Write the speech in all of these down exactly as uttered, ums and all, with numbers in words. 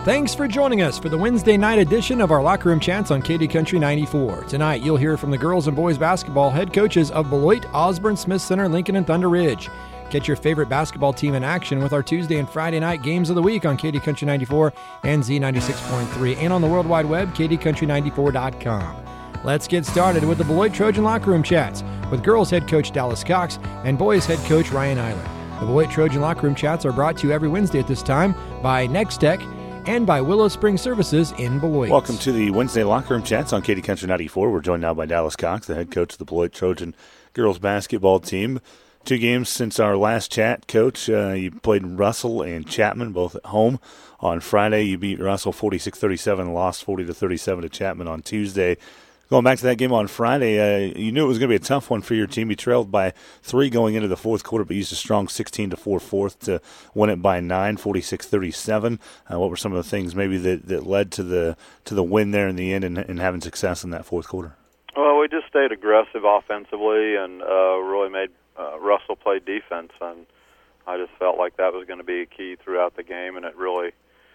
Thanks for joining us for the Wednesday night edition of our Locker Room Chats on K D Country ninety-four. Tonight, you'll hear from the girls and boys basketball head coaches of Beloit, Osborne, Smith Center, Lincoln, and Thunder Ridge. Get your favorite basketball team in action with our Tuesday and Friday night games of the week on K D Country ninety-four and Z ninety-six point three, and on the World Wide Web, K D country ninety-four dot com. Let's get started with the Beloit Trojan Locker Room Chats with girls head coach Dallas Cox and boys head coach Ryan Eiler. The Beloit Trojan Locker Room Chats are brought to you every Wednesday at this time by Next Tech and by Willow Spring Services in Beloit. Welcome to the Wednesday Locker Room Chats on K D Country ninety-four. We're joined now by Dallas Cox, the head coach of the Beloit Trojan girls basketball team. Two games since our last chat, Coach. Uh, you played Russell and Chapman, both at home. On Friday, you beat Russell forty-six thirty-seven and lost forty to thirty-seven to Chapman on Tuesday. Going back to that game on Friday, uh, you knew it was going to be a tough one for your team. You trailed by three going into the fourth quarter, but used a strong sixteen to four fourth to win it by nine, forty-six thirty-seven. Uh, what were some of the things maybe that, that led to the to the win there in the end and, and having success in that fourth quarter? Well, we just stayed aggressive offensively and uh, really made uh, Russell play defense, and I just felt like that was going to be a key throughout the game, and it really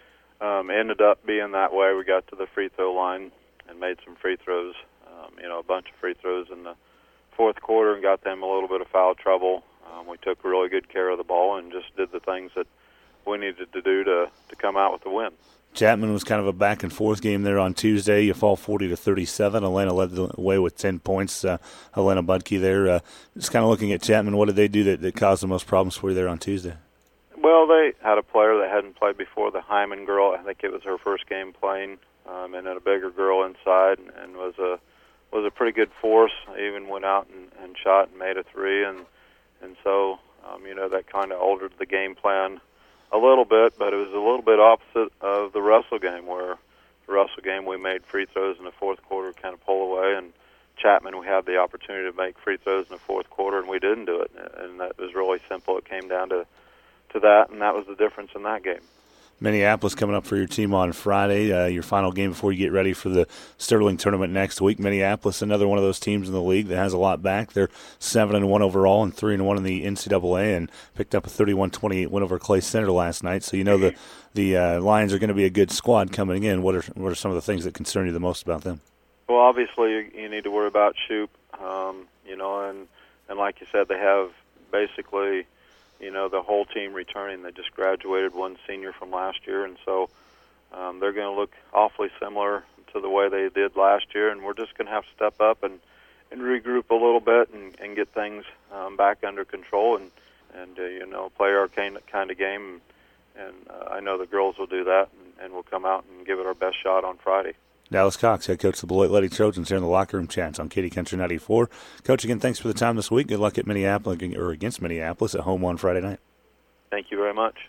um, ended up being that way. We got to the free throw line and made some free throws, um, you know, a bunch of free throws in the fourth quarter and got them a little bit of foul trouble. Um, we took really good care of the ball and just did the things that we needed to do to, to come out with the win. Chapman was kind of a back-and-forth game there on Tuesday. You fall forty to thirty-seven. Elena led the way with ten points. Uh, Elena Budke there. Uh, just kind of looking at Chapman, what did they do that, that caused the most problems for you there on Tuesday? Well, they had a player that hadn't played before, the Hyman girl. I think it was her first game playing. Um, and then a bigger girl inside, and, and was a was a pretty good force. Even went out and, and shot and made a three, and and so um, you know that kind of altered the game plan a little bit. But it was a little bit opposite of the Russell game, where the Russell game we made free throws in the fourth quarter, kind of pull away, and Chapman we had the opportunity to make free throws in the fourth quarter, and we didn't do it. And that was really simple. It came down to to that, and that was the difference in that game. Minneapolis coming up for your team on Friday, uh, your final game before you get ready for the Sterling tournament next week. Minneapolis, another one of those teams in the league that has a lot back. They're seven and one overall and three and one in the N C double A, and picked up a thirty-one twenty-eight win over Clay Center last night. So you know the the uh, Lions are going to be a good squad coming in. What are what are some of the things that concern you the most about them? Well, obviously you, you need to worry about Shoop, um, you know, and and like you said, they have basically, you know, the whole team returning. They just graduated one senior from last year, and so um, they're going to look awfully similar to the way they did last year, and we're just going to have to step up and, and regroup a little bit and, and get things um, back under control and, and uh, you know, play our kind of game, and uh, I know the girls will do that, and, and we'll come out and give it our best shot on Friday. Dallas Cox, head coach of the Beloit Lady Trojans here in the Locker Room Chats on K D Country ninety-four. Coach, again, thanks for the time this week. Good luck at Minneapolis or against Minneapolis at home on Friday night. Thank you very much.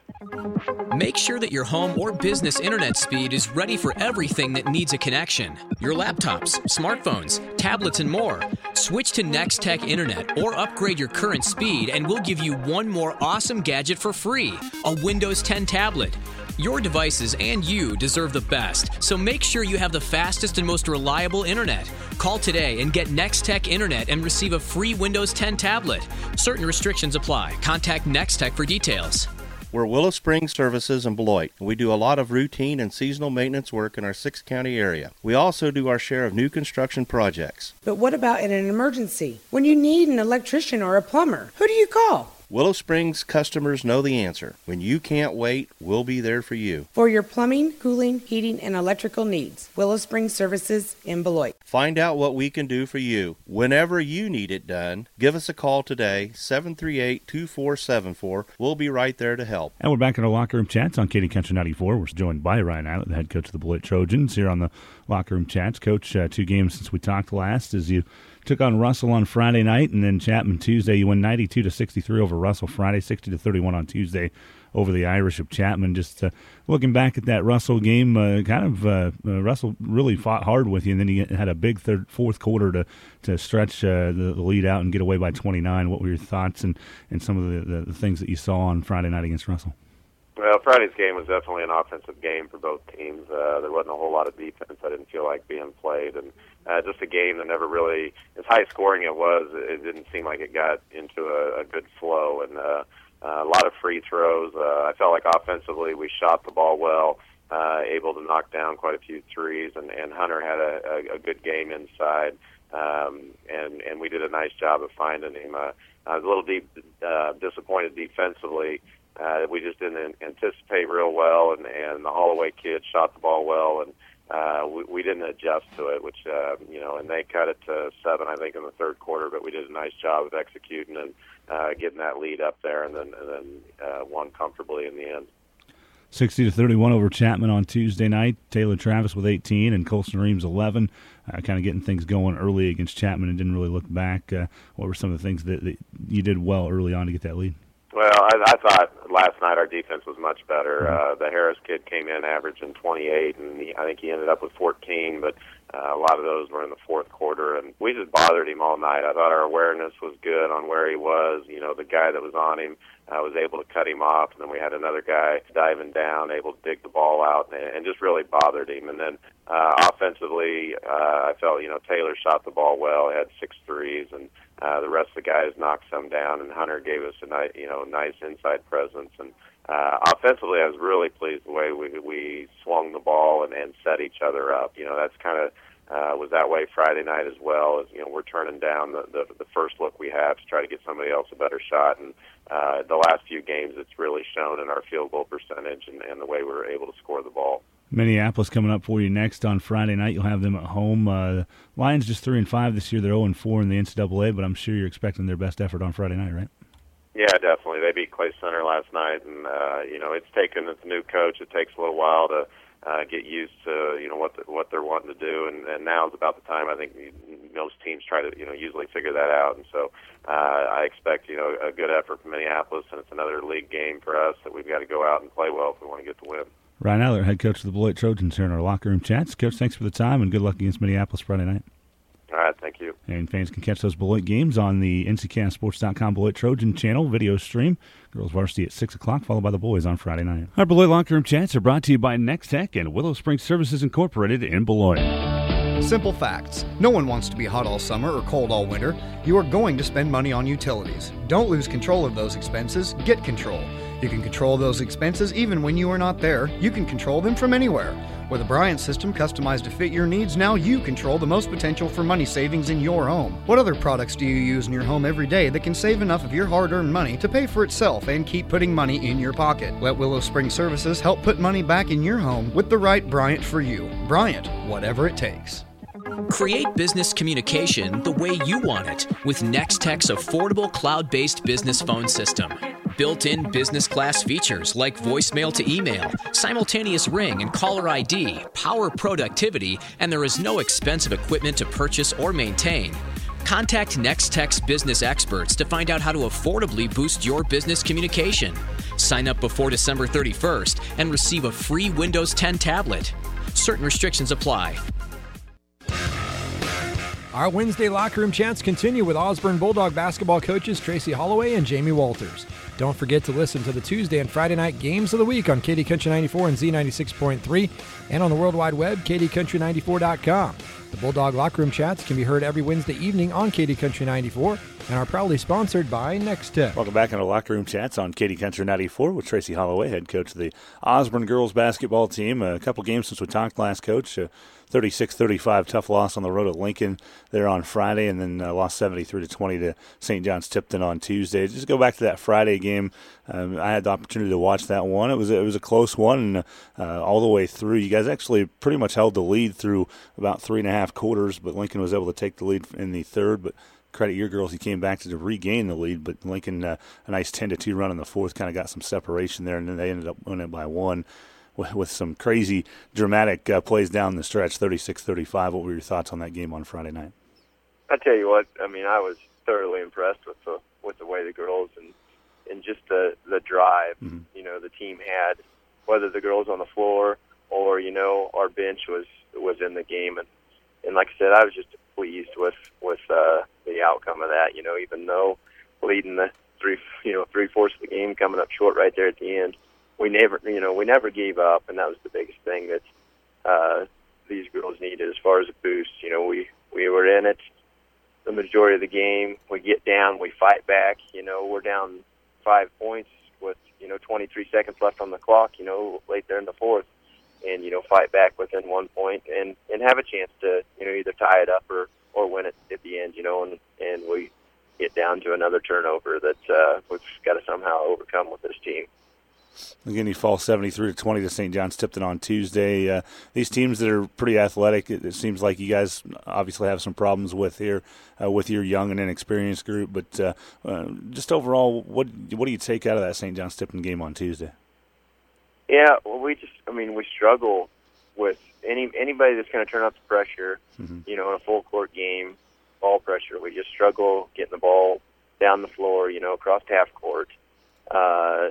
Make sure that your home or business internet speed is ready for everything that needs a connection. Your laptops, smartphones, tablets, and more. Switch to Next Tech Internet or upgrade your current speed, and we'll give you one more awesome gadget for free, a Windows ten tablet. Your devices and you deserve the best, so make sure you have the fastest and most reliable internet. Call today and get Next Tech Internet and receive a free Windows ten tablet. Certain restrictions apply. Contact Next Tech for details. We're Willow Spring Services in Beloit. We do a lot of routine and seasonal maintenance work in our six-county area. We also do our share of new construction projects. But what about in an emergency? When you need an electrician or a plumber, who do you call? Willow Springs customers know the answer. When you can't wait, we'll be there for you. For your plumbing, cooling, heating, and electrical needs, Willow Springs Services in Beloit. Find out what we can do for you. Whenever you need it done, give us a call today, seven three eight, two four seven four. We'll be right there to help. And we're back in our Locker Room Chats on K D Country ninety-four. We're joined by Ryan Eiler, the head coach of the Beloit Trojans, here on the Locker Room Chats. Coach, uh, two games since we talked last as you took on Russell on Friday night, and then Chapman Tuesday. You win ninety-two to sixty-three over Russell Friday, sixty to thirty-one on Tuesday over the Irish of Chapman. Just uh, looking back at that Russell game, uh, kind of uh, uh, Russell really fought hard with you, and then he had a big third, fourth quarter to to stretch uh, the, the lead out and get away by twenty-nine. What were your thoughts and, and some of the, the, the things that you saw on Friday night against Russell? Well, Friday's game was definitely an offensive game for both teams. Uh, there wasn't a whole lot of defense. I didn't feel like being played, and uh, just a game that never really, as high scoring it was, it didn't seem like it got into a, a good flow, and uh, uh, a lot of free throws. Uh, I felt like offensively we shot the ball well. uh, able to knock down quite a few threes, and, and Hunter had a, a, a good game inside, um, and, and we did a nice job of finding him. Uh, I was a little deep, uh, disappointed defensively. Uh, we just didn't anticipate real well, and, and the Holloway kid shot the ball well, and uh, we, we didn't adjust to it, which, uh, you know, and they cut it to seven, I think, in the third quarter, but we did a nice job of executing and uh, getting that lead up there, and then, and then uh, won comfortably in the end. sixty to thirty-one over Chapman on Tuesday night. Taylor Travis with eighteen and Colson Reams eleven. Uh, kind of getting things going early against Chapman and didn't really look back. Uh, what were some of the things that, that you did well early on to get that lead? Well, I, I thought last night our defense was much better. Uh, the Harris kid came in averaging twenty-eight, and he, I think he ended up with fourteen, but uh, a lot of those were in the fourth quarter, and we just bothered him all night. I thought our awareness was good on where he was. You know, the guy that was on him uh, was able to cut him off, and then we had another guy diving down, able to dig the ball out, and, and just really bothered him. And then uh, offensively, uh, I felt, you know, Taylor shot the ball well, had six threes, and Uh, the rest of the guys knocked some down, and Hunter gave us a nice, you know, nice inside presence. And uh, offensively, I was really pleased the way we we swung the ball and, and set each other up. You know, that's kind of uh, was that way Friday night as well. As you know, we're turning down the, the the first look we have to try to get somebody else a better shot. And uh, the last few games, it's really shown in our field goal percentage and, and the way we were able to score the ball. Minneapolis coming up for you next on Friday night. You'll have them at home. Uh, Lions just three and five this year. They're zero and four in the N C double A, but I'm sure you're expecting their best effort on Friday night, right? Yeah, definitely. They beat Clay Center last night, and uh, you know it's taken. It's a new coach. It takes a little while to uh, get used to you know what the, what they're wanting to do, and, and now is about the time. I think most teams try to you know usually figure that out, and so uh, I expect you know a good effort from Minneapolis, and it's another league game for us that we've got to go out and play well if we want to get the win. Ryan Eiler, head coach of the Beloit Trojans, here in our locker room chats. Coach, thanks for the time, and good luck against Minneapolis Friday night. All right, thank you. And fans can catch those Beloit games on the N C Cast Sports dot com Beloit Trojan channel video stream. Girls varsity at six o'clock, followed by the boys on Friday night. Our Beloit locker room chats are brought to you by Next Tech and Willow Springs Services Incorporated in Beloit. Simple facts. No one wants to be hot all summer or cold all winter. You are going to spend money on utilities. Don't lose control of those expenses. Get control. You can control those expenses even when you are not there. You can control them from anywhere. With a Bryant system customized to fit your needs, now you control the most potential for money savings in your home. What other products do you use in your home every day that can save enough of your hard-earned money to pay for itself and keep putting money in your pocket? Let Willow Spring Services help put money back in your home with the right Bryant for you. Bryant, whatever it takes. Create business communication the way you want it with Nextech's affordable cloud-based business phone system. Built-in business class features like voicemail to email, simultaneous ring and caller I D, power productivity, and there is no expensive equipment to purchase or maintain. Contact Nextech's business experts to find out how to affordably boost your business communication. Sign up before December thirty-first and receive a free Windows ten tablet. Certain restrictions apply. Our Wednesday locker room chats continue with Osborne Bulldog basketball coaches Tracy Holloway and Jamie Walters. Don't forget to listen to the Tuesday and Friday night games of the week on K D Country ninety-four and Z ninety-six point three and on the World Wide Web, K D Country ninety-four dot com. The Bulldog locker room chats can be heard every Wednesday evening on K D Country ninety-four and are proudly sponsored by Next Tech. Welcome back on the locker room chats on K D Country ninety-four with Tracy Holloway, head coach of the Osborne girls basketball team. A couple games since we talked last, Coach. Uh, thirty-six thirty-five tough loss on the road at Lincoln there on Friday, and then uh, lost seventy-three to twenty to Saint John's Tipton on Tuesday. Just go back to that Friday game. Um, I had the opportunity to watch that one. It was it was a close one, and uh, all the way through. You guys actually pretty much held the lead through about three and a half quarters, but Lincoln was able to take the lead in the third. But credit your girls, you came back to regain the lead, but Lincoln, uh, a nice ten to two run in the fourth, kind of got some separation there, and then they ended up winning by one with, with some crazy, dramatic uh, plays down the stretch, thirty-six thirty-five. What were your thoughts on that game on Friday night? I tell you what, I mean, I was thoroughly impressed with the with the way the girls and and just the the drive, mm-hmm. you know, the team had, whether the girls on the floor or you know our bench was was in the game, and and like I said, I was just pleased with with uh, the outcome of that. You know, even though leading the three you know three fourths of the game, coming up short right there at the end, we never you know we never gave up, and that was the biggest thing that uh, these girls needed as far as a boost. You know, we we were in it the majority of the game. We get down, we fight back. You know, we're down five points with you know twenty-three seconds left on the clock. You know, late there in the fourth, and you know fight back within one point and and have a chance to you know either tie it up or or win it at the end. You know, and and we get down to another turnover that uh, we've got to somehow overcome with this team. Again, you fall seventy-three to twenty to Saint John's Tipton on Tuesday. Uh, these teams that are pretty athletic, it, it seems like you guys obviously have some problems with here uh, with your young and inexperienced group. But uh, uh, just overall, what what do you take out of that Saint John's Tipton game on Tuesday? Yeah, well, we just, I mean, we struggle with any anybody that's going to turn up the pressure, mm-hmm. you know, in a full court game, ball pressure. We just struggle getting the ball down the floor, you know, across half court. Uh,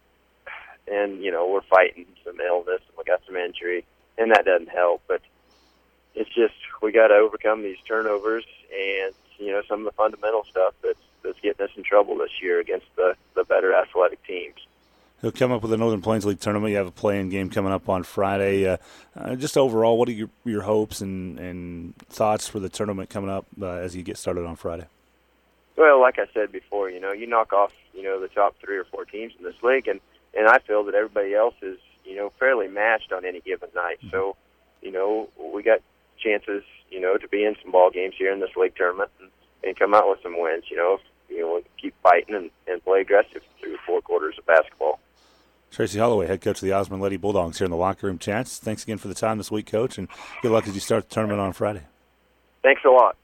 and, you know, we're fighting some illness, and we got some injury, and that doesn't help. But it's just we got to overcome these turnovers and, you know, some of the fundamental stuff that's, that's getting us in trouble this year against the, the better athletic teams. He'll come up with the Northern Plains League tournament. You have a play-in game coming up on Friday. Uh, uh, just overall, what are your, your hopes and, and thoughts for the tournament coming up uh, as you get started on Friday? Well, like I said before, you know, you knock off, you know, the top three or four teams in this league, and, and I feel that everybody else is, you know, fairly matched on any given night. Mm-hmm. So, you know, we got chances, you know, to be in some ball games here in this league tournament and, and come out with some wins, you know, if, you know, keep fighting and, and play aggressive through four quarters of basketball. Tracy Holloway, head coach of the Osborne Lady Bulldogs here in the Locker Room Chats. Thanks again for the time this week, Coach, and good luck as you start the tournament on Friday. Thanks a lot.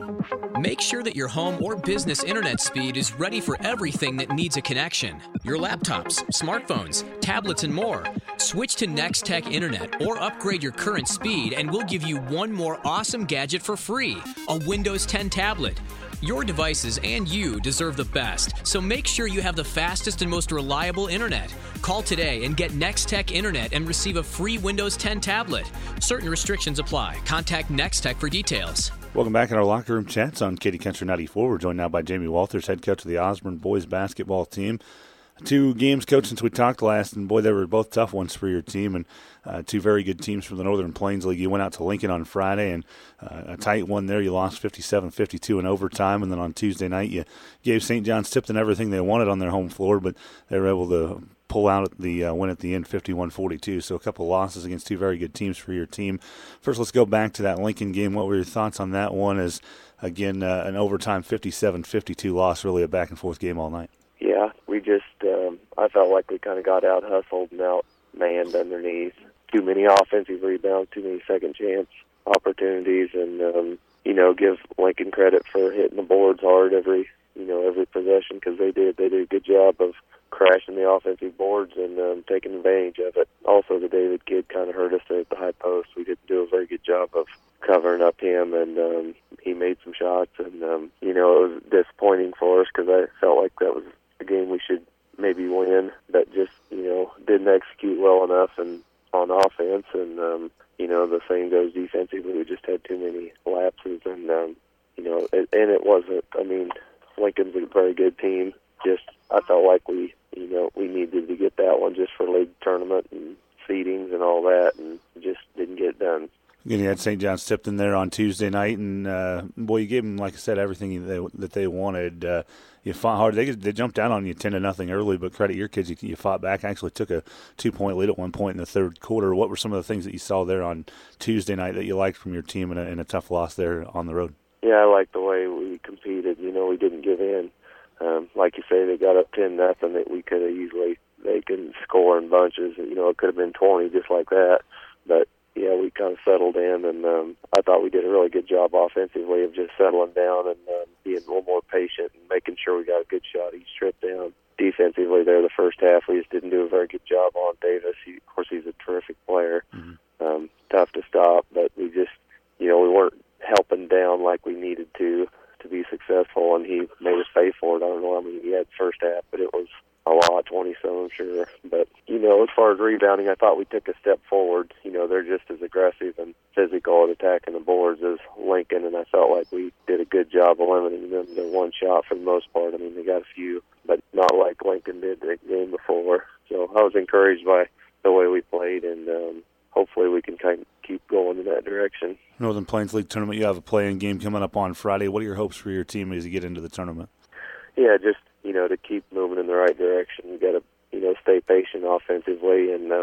Make sure that your home or business internet speed is ready for everything that needs a connection. Your laptops, smartphones, tablets, and more. Switch to NextTech Internet or upgrade your current speed, and we'll give you one more awesome gadget for free, a Windows ten tablet. Your devices and you deserve the best, so make sure you have the fastest and most reliable internet. Call today and get NextTech Internet and receive a free Windows ten tablet. Certain restrictions apply. Contact NextTech for details. Welcome back in our Locker Room Chats on Katy Country ninety-four. We're joined now by Jamie Walters, head coach of the Osborne boys basketball team. Two games, Coach, since we talked last, and boy, they were both tough ones for your team, and uh, two very good teams from the Northern Plains League. You went out to Lincoln on Friday, and uh, a tight one there. You lost fifty-seven fifty-two in overtime, and then on Tuesday night you gave Saint John's Tipton everything they wanted on their home floor, but they were able to pull out the uh, win at the end, fifty-one forty-two. So a couple of losses against two very good teams for your team. First, let's go back to that Lincoln game. What were your thoughts on that one? As again, uh, an overtime fifty-seven fifty-two loss, really a back-and-forth game all night. Yeah, we just, um, I felt like we kind of got out-hustled and out-manned underneath. Too many offensive rebounds, too many second-chance opportunities, and, um, you know, give Lincoln credit for hitting the boards hard every, you know, every possession, because they did. They did a good job of crashing the offensive boards and um, taking advantage of it. Also, the David kid kind of hurt us there at the high post. We didn't do a very good job of covering up him, and um, he made some shots, and, um, you know, it was disappointing for us because I felt like that was a game we should maybe win, but just, you know, didn't execute well enough and on offense, and, um, you know, the same goes defensively. We just had too many lapses, and, um, you know, it, and it wasn't, I mean, Lincoln's a very good team. Just, I felt like we, you know, we needed to get that one just for league tournament and seedings and all that, and just didn't get it done. Again, you had Saint John's Tipton there on Tuesday night, and, uh, boy, you gave them, like I said, everything they, that they wanted. Uh, you fought hard. They they jumped down on you ten to nothing early, but credit your kids, you, you fought back. Actually took a two-point lead at one point in the third quarter. What were some of the things that you saw there on Tuesday night that you liked from your team in a, in a tough loss there on the road? Yeah, I liked the way we competed. You know, we didn't give in. Um, like you say, they got up ten nothing that we could have easily, they couldn't score in bunches. You know, it could have been twenty just like that. But, yeah, we kind of settled in, and um, I thought we did a really good job offensively of just settling down and um, being a little more patient and making sure we got a good shot each trip down. Defensively there, the first half, we just didn't do a very good job on Davis. He, of course, he's a terrific player. Mm-hmm. Um, tough to stop, but we just, you know, we weren't helping down like we needed to to be successful, and he made us pay for it. I don't know how many he had first half, but it was a lot, twenty-some, I'm sure. But, you know, as far as rebounding, I thought we took a step forward. You know, they're just as aggressive and physical at attacking the boards as Lincoln, and I felt like we did a good job of limiting them to one shot for the most part. I mean, they got a few, but not like Lincoln did the game before. So I was encouraged by the way we played, and um, hopefully we can kind of keep going in that direction. Northern Plains League tournament, you have a play-in game coming up on Friday. What are your hopes for your team as you get into the tournament? Yeah, just, you know, to keep moving in the right direction. You got to, you know, stay patient offensively and, um,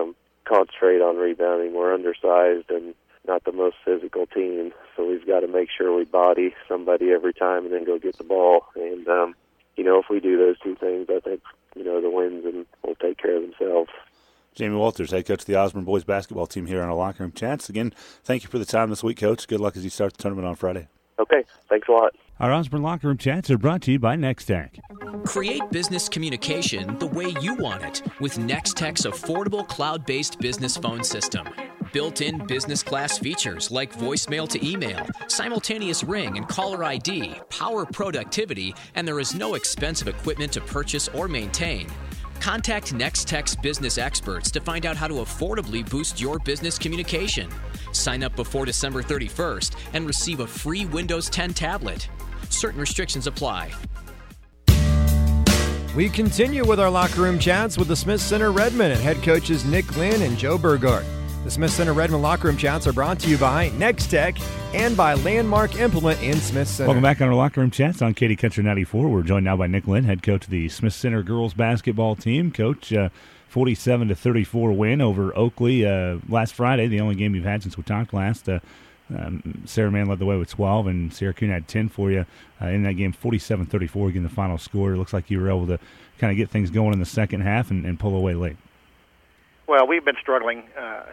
concentrate on rebounding. We're undersized and not the most physical team, so we've got to make sure we body somebody every time and then go get the ball. And, um, you know, if we do those two things, I think, you know, the wins and will take care of themselves. Jamie Walters, head coach of the Osborne boys basketball team here on our Locker Room Chats. Again, thank you for the time this week, Coach. Good luck as you start the tournament on Friday. Okay, thanks a lot. Our Osborne Locker Room Chats are brought to you by NextTech. Create business communication the way you want it with NextTech's affordable cloud-based business phone system. Built-in business class features like voicemail to email, simultaneous ring and caller I D, power productivity, and there is no expensive equipment to purchase or maintain. Contact NextTech's business experts to find out how to affordably boost your business communication. Sign up before December thirty-first and receive a free Windows ten tablet. Certain restrictions apply. We continue with our Locker Room Chats with the Smith Center Redmond and head coaches Nick Lynn and Joe Burgart. The Smith Center Redmond Locker Room Chats are brought to you by NextTech and by Landmark Implement in Smith Center. Welcome back on our Locker Room Chats on Katy Country ninety-four. We're joined now by Nick Lynn, head coach of the Smith Center girls basketball team. Coach, uh, forty-seven to thirty-four win over Oakley uh, last Friday, the only game you've had since we talked last. Uh, um, Sarah Mann led the way with twelve, and Sarah Kuhn had ten for you uh, in that game, forty-seven thirty-four, again, the final score. It looks like you were able to kind of get things going in the second half and, and pull away late. Well, we've been struggling uh,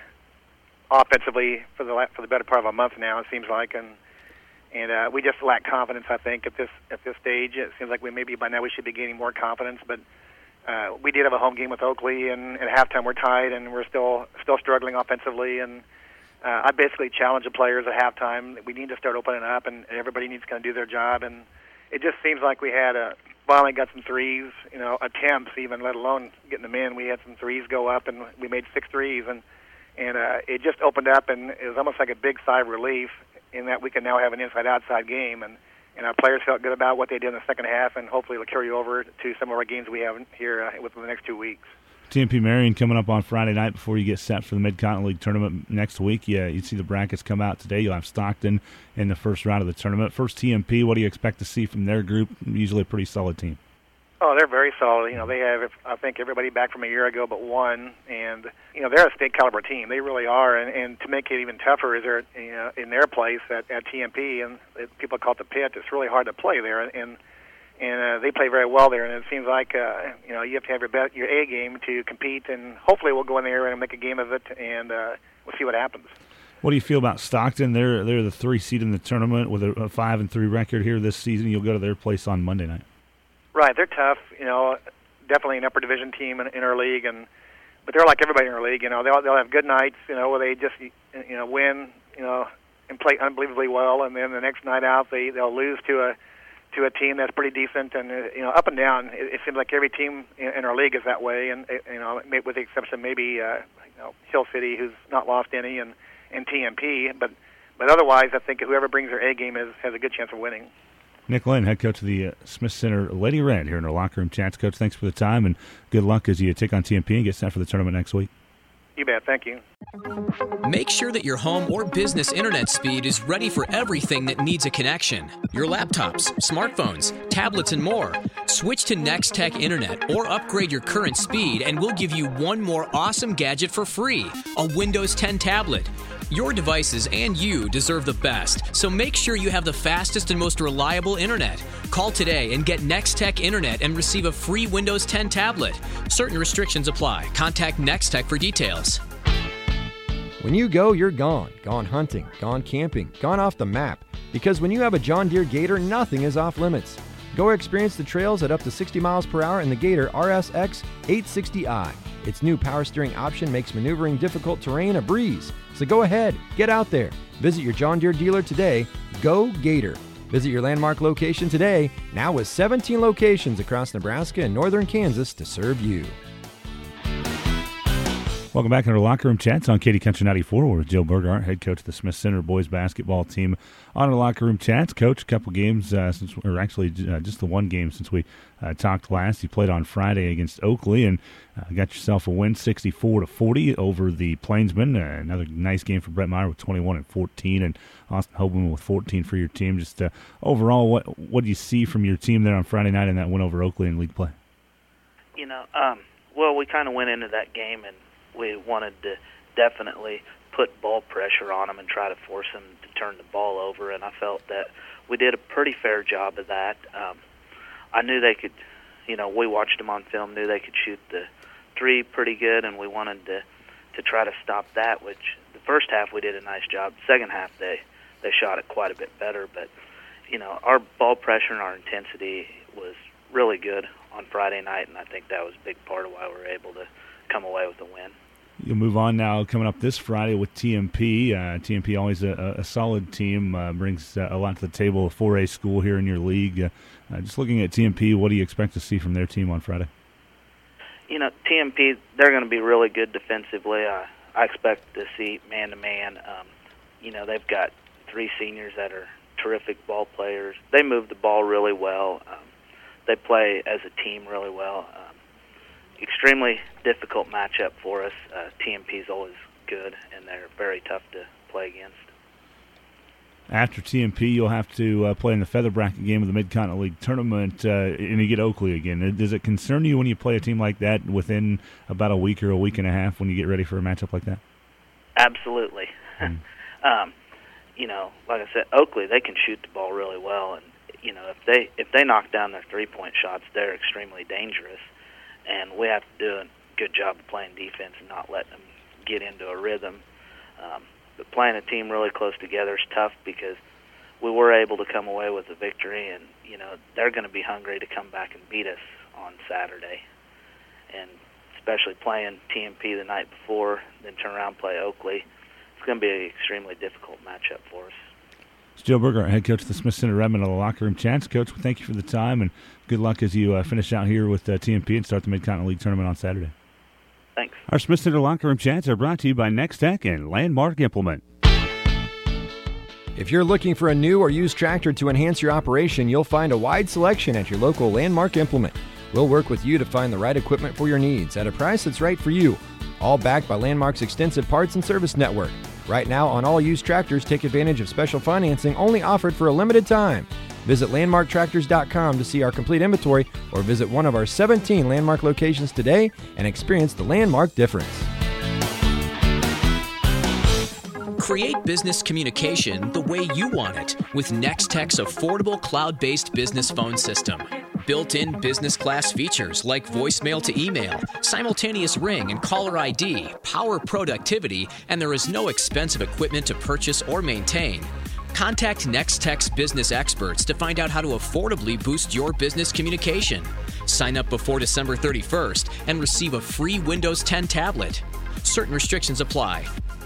offensively for the for the better part of a month now, it seems like, and and uh, we just lack confidence. I think at this at this stage, it seems like we maybe by now we should be gaining more confidence. But uh, we did have a home game with Oakley, and at halftime we're tied, and we're still still struggling offensively. And uh, I basically challenged the players at halftime that we need to start opening up, and everybody needs to kind of do their job. And it just seems like we had a finally got some threes, you know, attempts even, let alone getting them in. We had some threes go up, and we made six threes, and and uh, it just opened up, and it was almost like a big sigh of relief in that we can now have an inside-outside game, and, and our players felt good about what they did in the second half, and hopefully it'll carry over to some of our games we have here uh, within the next two weeks. T M P Marion coming up on Friday night before you get set for the Mid-Continent League Tournament next week. Yeah, you see the brackets come out today. You'll have Stockton in the first round of the tournament. First T M P, what do you expect to see from their group? Usually a pretty solid team. Oh, they're very solid. You know, they have, I think, everybody back from a year ago but one, and you know they're a state caliber team. They really are, and, and to make it even tougher is they're you know, in their place at, at T M P, and it, people call it the pit. It's really hard to play there, and and uh, they play very well there. And it seems like uh, you know you have to have your bet, your A game to compete, and hopefully we'll go in there and make a game of it, and uh, we'll see what happens. What do you feel about Stockton? They're they're the three seed in the tournament with a, a five and three record here this season. You'll go to their place on Monday night. Right, they're tough. You know, definitely an upper division team in, in our league, and but they're like everybody in our league. You know, they'll they'll have good nights. You know, where they just you know win. You know, and play unbelievably well, and then the next night out they they'll lose to a to a team that's pretty decent. And uh, you know, up and down. It, it seems like every team in, in our league is that way. And you know, with the exception of maybe uh, you know Hill City, who's not lost any, and and T M P, but but otherwise, I think whoever brings their A game is has a good chance of winning. Nick Lynn, head coach of the uh, Smith Center Lady Red here in our Locker Room Chats. Coach, thanks for the time, and good luck as you take on T M P and get set for the tournament next week. You bet. Thank you. Make sure that your home or business internet speed is ready for everything that needs a connection. Your laptops, smartphones, tablets, and more. Switch to NextTech Internet or upgrade your current speed, and we'll give you one more awesome gadget for free, a Windows ten tablet. Your devices and you deserve the best, so make sure you have the fastest and most reliable internet. Call today and get NextTech Internet and receive a free Windows ten tablet. Certain restrictions apply. Contact NextTech for details. When you go, you're gone. Gone hunting, gone camping, gone off the map. Because when you have a John Deere Gator, nothing is off limits. Go experience the trails at up to sixty miles per hour in the Gator R S X eight sixty i. Its new power steering option makes maneuvering difficult terrain a breeze. So go ahead, get out there. Visit your John Deere dealer today. Go Gator. Visit your Landmark location today, now with seventeen locations across Nebraska and northern Kansas to serve you. Welcome back to our Locker Room Chats on Katy Country ninety-four. We're with Joe Burgart, head coach of the Smith Center boys basketball team. On our Locker Room Chats, Coach, a couple games, uh, since, or actually uh, just the one game since we uh, talked last. You played on Friday against Oakley and uh, got yourself a win, sixty-four to forty over the Plainsmen. Uh, another nice game for Brett Meyer with twenty-one and fourteen, and Austin Hoban with fourteen for your team. Just uh, overall, what what do you see from your team there on Friday night in that win over Oakley in league play? You know, um, well, we kind of went into that game and we wanted to definitely put ball pressure on them and try to force them to turn the ball over, and I felt that we did a pretty fair job of that. Um, I knew they could, you know, we watched them on film, knew they could shoot the three pretty good, and we wanted to to try to stop that, which the first half we did a nice job. Second half they, they shot it quite a bit better, but, you know, our ball pressure and our intensity was really good on Friday night, and I think that was a big part of why we were able to come away with a win. You'll move on now, coming up this Friday with T M P. Uh, T M P always a, a solid team, uh, brings uh, a lot to the table, a four A school here in your league. Uh, uh, just looking at T M P, what do you expect to see from their team on Friday? You know, T M P, they're going to be really good defensively. I, I expect to see man-to-man. Um, you know, they've got three seniors that are terrific ball players. They move the ball really well. Um, they play as a team really well. Um, extremely difficult matchup for us. Uh, T M P is always good, and they're very tough to play against. After T M P, you'll have to uh, play in the feather bracket game of the Mid-Continent League Tournament, uh, and you get Oakley again. Does it concern you when you play a team like that within about a week or a week and a half when you get ready for a matchup like that? Absolutely. Mm. um, you know, like I said, Oakley, they can shoot the ball really well, and you know, if they if they knock down their three-point shots, they're extremely dangerous, and we have to do a good job of playing defense and not letting them get into a rhythm. Um, But playing a team really close together is tough because we were able to come away with a victory, and you know they're going to be hungry to come back and beat us on Saturday. And especially playing T M P the night before, then turn around and play Oakley, it's going to be an extremely difficult matchup for us. It's Joe Berger, head coach of the Smith Center Redmond, of the Locker Room Chats. Coach, thank you for the time, and good luck as you uh, finish out here with uh, T M P and start the Mid-Continent League Tournament on Saturday. Thanks. Our Smith Center Locker Room Chats are brought to you by Next Tech and Landmark Implement. If you're looking for a new or used tractor to enhance your operation, you'll find a wide selection at your local Landmark Implement. We'll work with you to find the right equipment for your needs at a price that's right for you. All backed by Landmark's extensive parts and service network. Right now, on all used tractors, take advantage of special financing only offered for a limited time. Visit landmark tractors dot com to see our complete inventory or visit one of our seventeen Landmark locations today and experience the Landmark difference. Create business communication the way you want it with Nextech's affordable cloud-based business phone system. Built-in business class features like voicemail to email, simultaneous ring and caller I D, power productivity, and there is no expensive equipment to purchase or maintain. Contact Nextech's business experts to find out how to affordably boost your business communication. Sign up before December thirty-first and receive a free Windows ten tablet. Certain restrictions apply.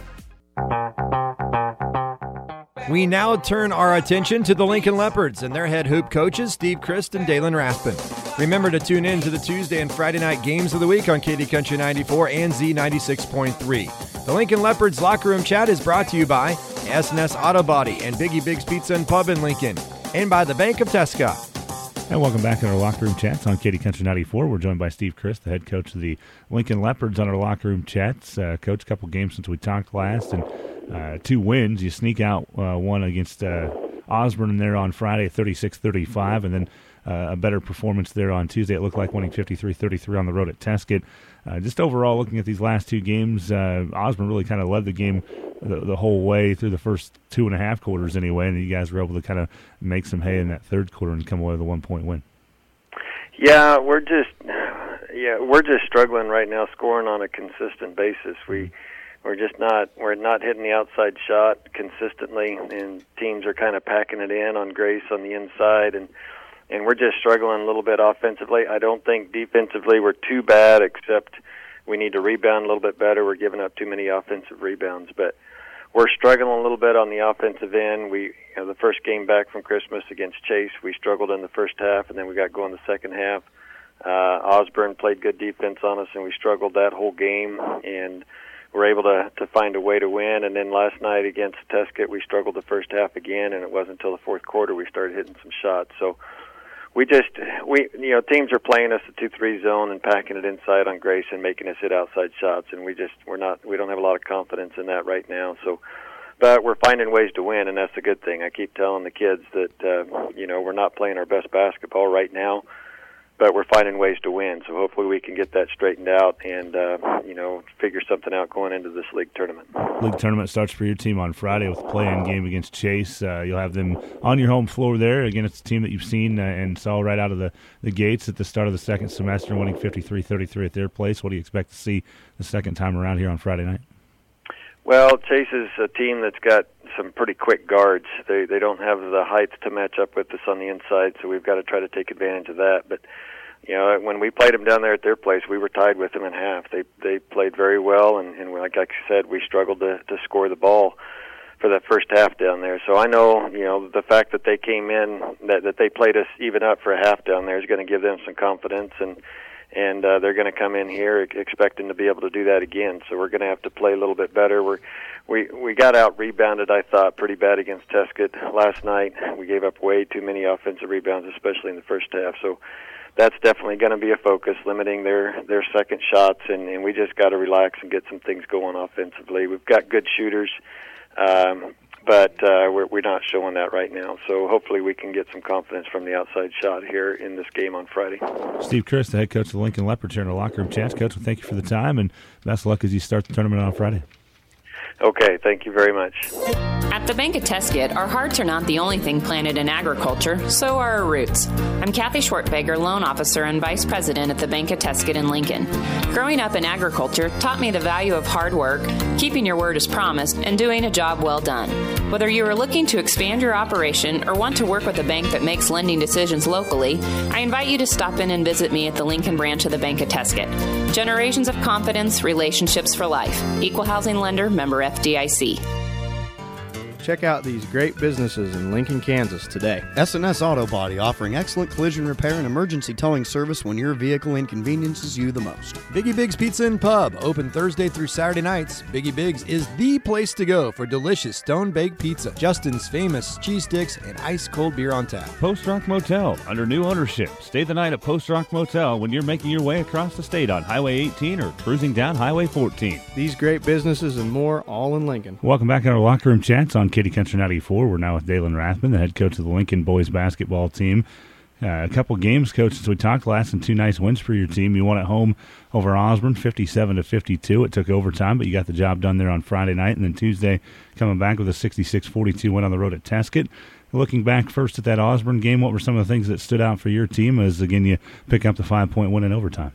We now turn our attention to the Lincoln Leopards and their head hoop coaches, Steve Christ and Dalen Rathbun. Remember to tune in to the Tuesday and Friday night games of the week on Katy Country ninety-four and Z ninety-six point three. The Lincoln Leopards Locker Room Chat is brought to you by S and S Auto Body and Biggie Big's Pizza and Pub in Lincoln, and by the Bank of Tescott. And welcome back to our Locker Room Chats on Katy Country ninety-four. We're joined by Steve Christ, the head coach of the Lincoln Leopards, on our Locker Room Chats. Uh, coach, a couple games since we talked last, and uh, two wins. You sneak out uh, one against uh, Osborne there on Friday, thirty-six thirty-five, and then uh, a better performance there on Tuesday. It looked like winning fifty-three thirty-three on the road at Tescott. Uh, just overall, looking at these last two games, uh, Osborne really kind of led the game the, the whole way through the first two and a half quarters anyway, and you guys were able to kind of make some hay in that third quarter and come away with a one-point win. Yeah, we're just yeah we're just struggling right now scoring on a consistent basis. We we're just not we're not hitting the outside shot consistently, and teams are kind of packing it in on Grace on the inside, and and we're just struggling a little bit offensively. I don't think defensively we're too bad, except we need to rebound a little bit better. We're giving up too many offensive rebounds, but we're struggling a little bit on the offensive end. We, you know, the first game back from Christmas against Chase, we struggled in the first half, and then we got going the second half. Uh, Osborne played good defense on us, and we struggled that whole game, and we're able to, to find a way to win. And then last night against Tescott, we struggled the first half again, and it wasn't until the fourth quarter we started hitting some shots. So we just, we you know, teams are playing us the two three zone and packing it inside on Grace and making us hit outside shots, and we just, we're not, we don't have a lot of confidence in that right now. So, but we're finding ways to win, and that's a good thing. I keep telling the kids that, uh, you know, we're not playing our best basketball right now, but we're finding ways to win. So hopefully we can get that straightened out and, uh, you know, figure something out going into this league tournament. League tournament starts for your team on Friday with a play-in game against Chase. Uh, you'll have them on your home floor there. Again, it's a team that you've seen uh, and saw right out of the, the gates at the start of the second semester, winning fifty-three thirty-three at their place. What do you expect to see the second time around here on Friday night? Well, Chase is a team that's got some pretty quick guards. They they don't have the heights to match up with us on the inside, so we've got to try to take advantage of that. But you know, when we played them down there at their place, we were tied with them in half. They they played very well, and, and like I said, we struggled to, to score the ball for that first half down there. So I know, you know, the fact that they came in, that, that they played us even up for a half down there is going to give them some confidence, and and uh, they're going to come in here expecting to be able to do that again. So we're going to have to play a little bit better. We're we we got out rebounded, I thought, pretty bad against Tesket last night. We gave up way too many offensive rebounds, especially in the first half. So that's definitely going to be a focus, limiting their, their second shots, and, and we just got to relax and get some things going offensively. We've got good shooters, um, but uh, we're, we're not showing that right now. So hopefully we can get some confidence from the outside shot here in this game on Friday. Steve Chris, the head coach of the Lincoln Leopards here in the locker room. Chance, Coach, well, thank you for the time, and best of luck as you start the tournament on Friday. Okay, thank you very much. At the Bank of Tesket, our hearts are not the only thing planted in agriculture, so are our roots. I'm Kathy Schwartbeger, loan officer and vice president at the Bank of Tesket in Lincoln. Growing up in agriculture taught me the value of hard work, keeping your word as promised, and doing a job well done. Whether you are looking to expand your operation or want to work with a bank that makes lending decisions locally, I invite you to stop in and visit me at the Lincoln branch of the Bank of Tesket. Generations of confidence, relationships for life. Equal housing lender, member F D I C. Check out these great businesses in Lincoln, Kansas today. S and S Auto Body, offering excellent collision repair and emergency towing service when your vehicle inconveniences you the most. Biggie Biggs Pizza and Pub, open Thursday through Saturday nights. Biggie Biggs is the place to go for delicious stone-baked pizza, Justin's famous cheese sticks, and ice-cold beer on tap. Post Rock Motel, under new ownership. Stay the night at Post Rock Motel when you're making your way across the state on Highway eighteen or cruising down Highway fourteen. These great businesses and more, all in Lincoln. Welcome back to our locker room chats on Kitty Country ninety-four. We're now with Dalen Rathman, the head coach of the Lincoln boys basketball team. Uh, a couple games, Coach, since we talked last, and two nice wins for your team. You won at home over Osborne, fifty-seven to fifty-two. It took overtime, but you got the job done there on Friday night, and then Tuesday coming back with a sixty-six forty-two win on the road at Tesket. Looking back first at that Osborne game, what were some of the things that stood out for your team as, again, you pick up the five-point win in overtime?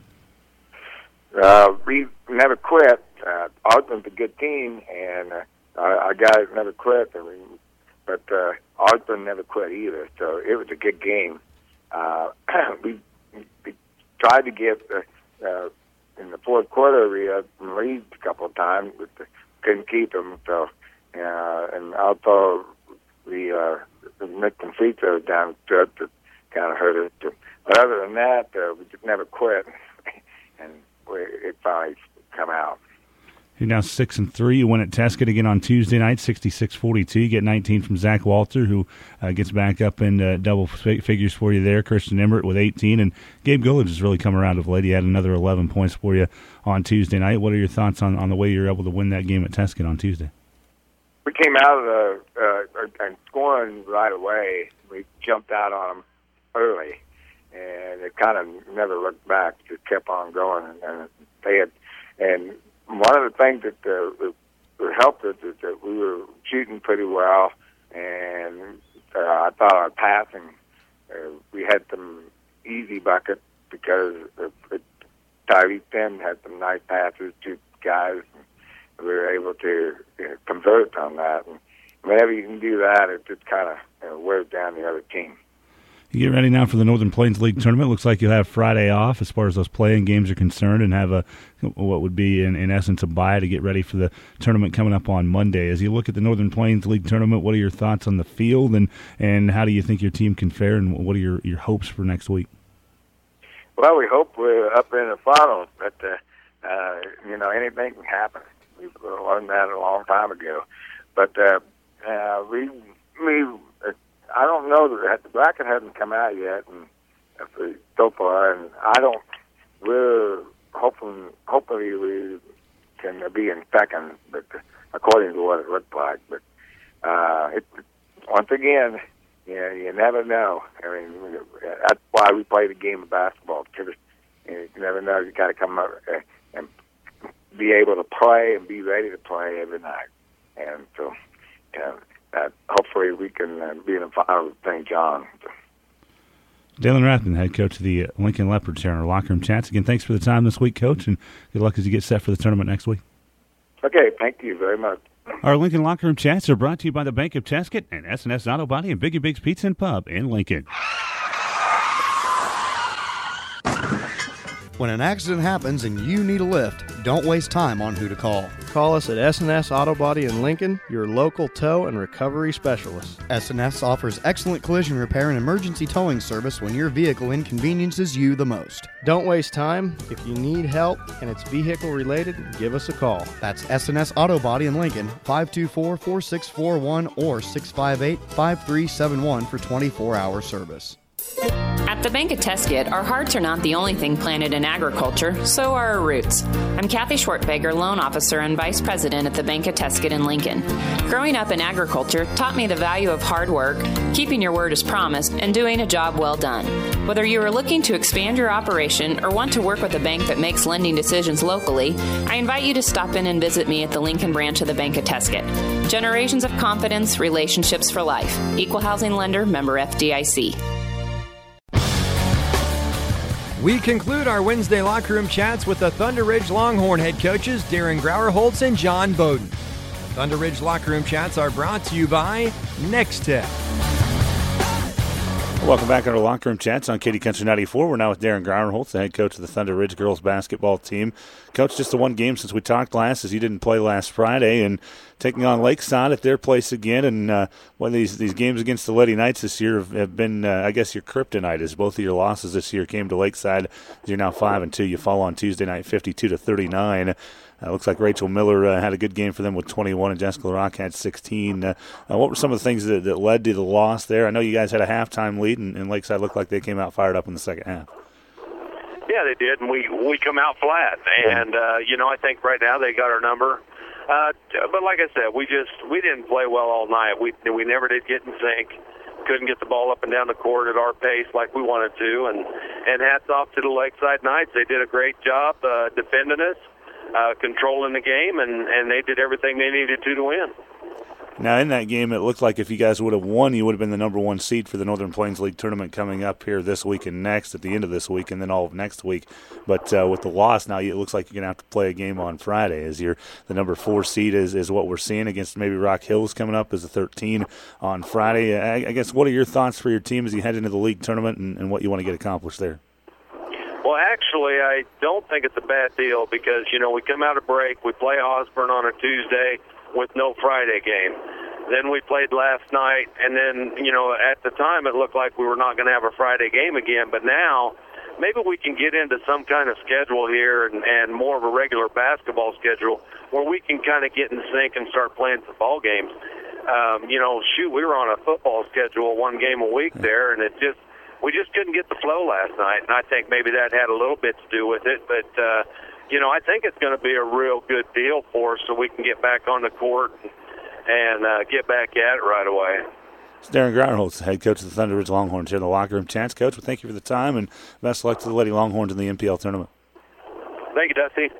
Uh, we never quit. Uh, Osborne's a good team, and uh, our, our guys never quit. I mean, but uh, Osborne never quit either, so it was a good game. Uh, we, we tried to get uh, uh, in the fourth quarter. We had leads a couple of times, but couldn't keep them. So, uh, and also we uh, nicked some free throws down the stretch that kind of hurt us. But other than that, uh, we just never quit, and we, it finally come out. You're now six and three. You win at Tesket again on Tuesday night, sixty-six forty-two. You get nineteen from Zach Walter, who uh, gets back up in uh, double f- figures for you there. Christian Emmert with eighteen, and Gabe Gullidge has really come around of late. He had another eleven points for you on Tuesday night. What are your thoughts on, on the way you're able to win that game at Tesket on Tuesday? We came out of the uh, and scoring right away. We jumped out on them early, and it kind of never looked back. Just kept on going, and they had and. One of the things that uh, helped us is that we were shooting pretty well, and uh, I thought our passing, uh, we had some easy buckets because of, uh, Tyree Finn had some nice passes to guys, and we were able to you know, convert on that. And whenever you can do that, it just kind of you know, wears down the other team. You get ready now for the Northern Plains League tournament. Looks like you'll have Friday off as far as those playing games are concerned, and have a what would be, in, in essence, a bye to get ready for the tournament coming up on Monday. As you look at the Northern Plains League tournament, what are your thoughts on the field, and, and how do you think your team can fare, and what are your, your hopes for next week? Well, we hope we're up in the finals, but, uh, uh, you know, anything can happen. We've learned that a long time ago. But uh, uh, we we... Uh, I don't know that the bracket hasn't come out yet, and for so far, and I don't. We're hoping, hopefully, we can be in second, but according to what it looked like. But uh, it, once again, Yeah, you never know. I mean, that's why we play the game of basketball. Because you never know. You got to come up and be able to play and be ready to play every night. And so, you know, uh, hopefully we can uh, be in the final with Saint John. Dalen Rathman, head coach of the Lincoln Leopards here in our locker room chats. Again, thanks for the time this week, Coach, and good luck as you get set for the tournament next week. Okay, thank you very much. Our Lincoln Locker Room Chats are brought to you by the Bank of Tesket and S and S Auto Body and Biggie Big's Pizza and Pub in Lincoln. When an accident happens and you need a lift, don't waste time on who to call. Call us at S and S Auto Body in Lincoln, your local tow and recovery specialist. S and S offers excellent collision repair and emergency towing service when your vehicle inconveniences you the most. Don't waste time. If you need help and it's vehicle related, give us a call. That's S and S Auto Body in Lincoln, five two four, four six four one or six five eight, five three seven one for twenty-four hour service. At the Bank of Tesket, our hearts are not the only thing planted in agriculture, so are our roots. I'm Kathy Schwartbeger, loan officer and vice president at the Bank of Tesket in Lincoln. Growing up in agriculture taught me the value of hard work, keeping your word as promised, and doing a job well done. Whether you are looking to expand your operation or want to work with a bank that makes lending decisions locally, I invite you to stop in and visit me at the Lincoln branch of the Bank of Tesket. Generations of confidence, relationships for life. Equal housing lender, member F D I C. We conclude our Wednesday locker room chats with the Thunder Ridge Longhorn head coaches Darren Grauer-Holtz and John Bowden. The Thunder Ridge locker room chats are brought to you by Next Tech. Welcome back to our locker room chats on Katy Country ninety-four. We're now with Darren Grauer-Holtz, the head coach of the Thunder Ridge girls basketball team. Coach, just the one game since we talked last, as you didn't play last Friday, and taking on Lakeside at their place again. And uh, one of these these games against the Lady Knights this year have, have been, uh, I guess, your kryptonite. As both of your losses this year came to Lakeside, you're now five and two. You fall on Tuesday night, fifty-two to thirty-nine. Uh, looks like Rachel Miller uh, had a good game for them with twenty-one, and Jessica LaRock had sixteen. Uh, uh, what were some of the things that, that led to the loss there? I know you guys had a halftime lead, and, and Lakeside looked like they came out fired up in the second half. Yeah, they did, and we we come out flat. And uh, you know, I think right now they got our number. Uh, but like I said, we just we didn't play well all night. We we never did get in sync. Couldn't get the ball up and down the court at our pace like we wanted to. And and hats off to the Lakeside Knights. They did a great job uh, defending us. Uh, controlling the game, and, and they did everything they needed to to win. Now, in that game, it looked like if you guys would have won, you would have been the number one seed for the Northern Plains League tournament coming up here this week and next, at the end of this week, and then all of next week. But uh, with the loss, now it looks like you're going to have to play a game on Friday, as you're the number four seed is, is what we're seeing against maybe Rock Hills coming up as a thirteen on Friday. I, I guess, what are your thoughts for your team as you head into the league tournament and, and what you want to get accomplished there? Well, actually, I don't think it's a bad deal because, you know, we come out of break, we play Osborne on a Tuesday with no Friday game. Then we played last night, and then, you know, at the time it looked like we were not going to have a Friday game again. But now maybe we can get into some kind of schedule here and, and more of a regular basketball schedule where we can kind of get in sync and start playing some ball games. Um, you know, shoot, we were on a football schedule, one game a week there, and it just – we just couldn't get the flow last night, and I think maybe that had a little bit to do with it. But, uh, you know, I think it's going to be a real good deal for us so we can get back on the court and uh, get back at it right away. It's Darren Grauer-Holtz, head coach of the Thunder Ridge Longhorns here in the locker room. Chance, Coach, well, thank you for the time, and best of luck to the Lady Longhorns in the M P L tournament. Thank you, Dusty.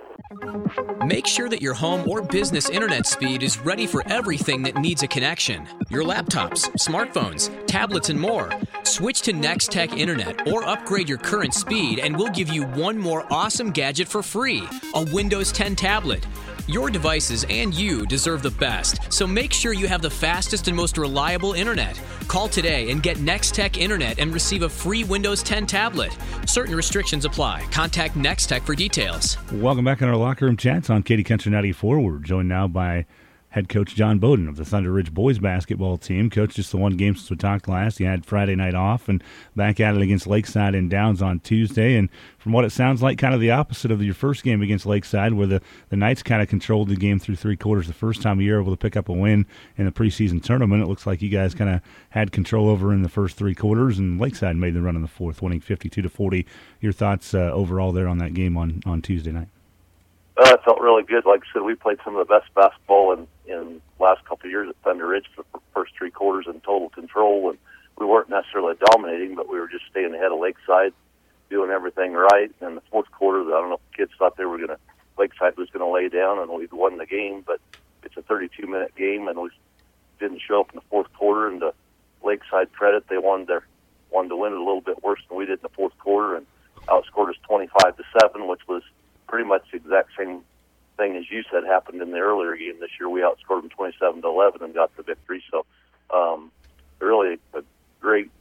Make sure that your home or business internet speed is ready for everything that needs a connection. Your laptops, smartphones, tablets, and more. Switch to Next Tech Internet or upgrade your current speed and we'll give you one more awesome gadget for free, a Windows ten tablet. Your devices and you deserve the best, so make sure you have the fastest and most reliable internet. Call today and get Next Tech Internet and receive a free Windows ten tablet. Certain restrictions apply. Contact Next Tech for details. Welcome back on our locker room chats on Katy Country ninety-four. We're joined now by head coach John Bowden of the Thunder Ridge boys basketball team. Coach, just the one game since we talked last. You had Friday night off and back at it against Lakeside in Downs on Tuesday. And from what it sounds like, kind of the opposite of your first game against Lakeside, where the, the Knights kind of controlled the game through three quarters the first time you were able to pick up a win in the preseason tournament. It looks like you guys kind of had control over in the first three quarters, and Lakeside made the run in the fourth, winning fifty-two to forty. Your thoughts uh, overall there on that game on, on Tuesday night? Uh, it felt really good. Like I said, we played some of the best basketball in in last couple of years at Thunder Ridge for the first three quarters in total control, and we weren't necessarily dominating, but we were just staying ahead of Lakeside, doing everything right. And in the fourth quarter, I don't know if the kids thought they were going to, Lakeside was going to lay down and we'd won the game, but it's a thirty-two minute game and we didn't show up in the fourth quarter. And to Lakeside credit, they wanted their wanted to win it a little bit worse than we did in the fourth quarter and outscored us twenty-five to seven, which was pretty much the exact same thing as you said happened in the earlier game this year. We outscored them twenty-seven to eleven and got the victory. So um, really a great,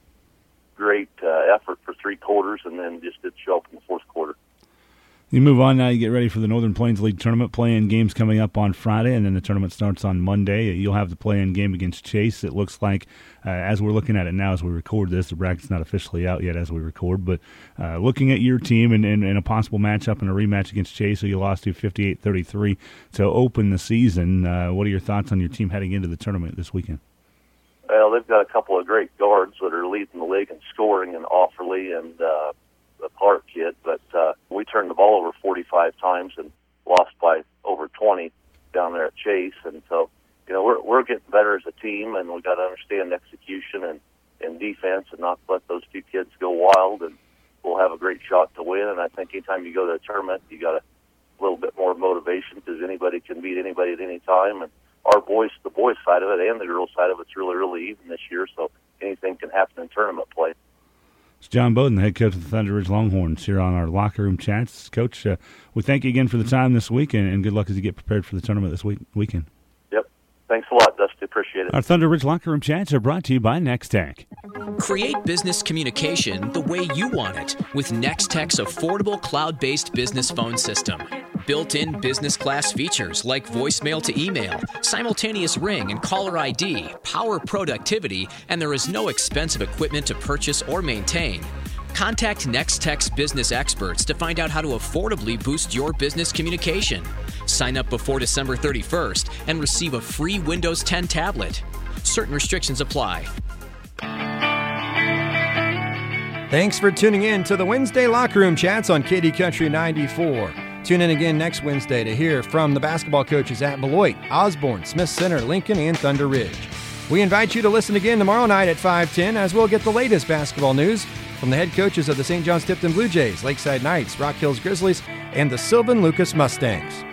great uh, effort for three quarters, and then just didn't show up in the fourth quarter. You move on now. You get ready for the Northern Plains League tournament. Play-in games coming up on Friday, and then the tournament starts on Monday. You'll have the play-in game against Chase. It looks like, uh, as we're looking at it now as we record this, the bracket's not officially out yet as we record, but uh, looking at your team and, and, and a possible matchup and a rematch against Chase, who you lost to fifty-eight thirty-three to open the season, uh, what are your thoughts on your team heading into the tournament this weekend? Well, they've got a couple of great guards that are leading the league in scoring, and Offerly and uh, the Clark kid, but uh, we turned the ball over forty-five times and lost by over twenty down there at Chase. And so, you know, we're we're getting better as a team, and we got to understand execution and, and defense, and not let those two kids go wild. And we'll have a great shot to win. And I think anytime you go to a tournament, you got a little bit more motivation because anybody can beat anybody at any time. And our boys, the boys side of it and the girls side of it's really, really even this year. So anything can happen in tournament play. It's John Bowden, the head coach of the Thunder Ridge Longhorns, here on our Locker Room Chats. Coach, uh, we thank you again for the time this week, and, and good luck as you get prepared for the tournament this week weekend. Yep. Thanks a lot, Dusty. Appreciate it. Our Thunder Ridge Locker Room Chats are brought to you by Nextech. Create business communication the way you want it with Nextech's affordable cloud-based business phone system. Built-in business class features like voicemail to email, simultaneous ring and caller I D, power productivity, and there is no expensive equipment to purchase or maintain. Contact Nextech's business experts to find out how to affordably boost your business communication. Sign up before December thirty-first and receive a free Windows ten tablet. Certain restrictions apply. Thanks for tuning in to the Wednesday Locker Room Chats on Katy Country ninety-four. Tune in again next Wednesday to hear from the basketball coaches at Beloit, Osborne, Smith Center, Lincoln, and Thunder Ridge. We invite you to listen again tomorrow night at five ten as we'll get the latest basketball news from the head coaches of the Saint Johns Tipton Blue Jays, Lakeside Knights, Rock Hills Grizzlies, and the Sylvan Lucas Mustangs.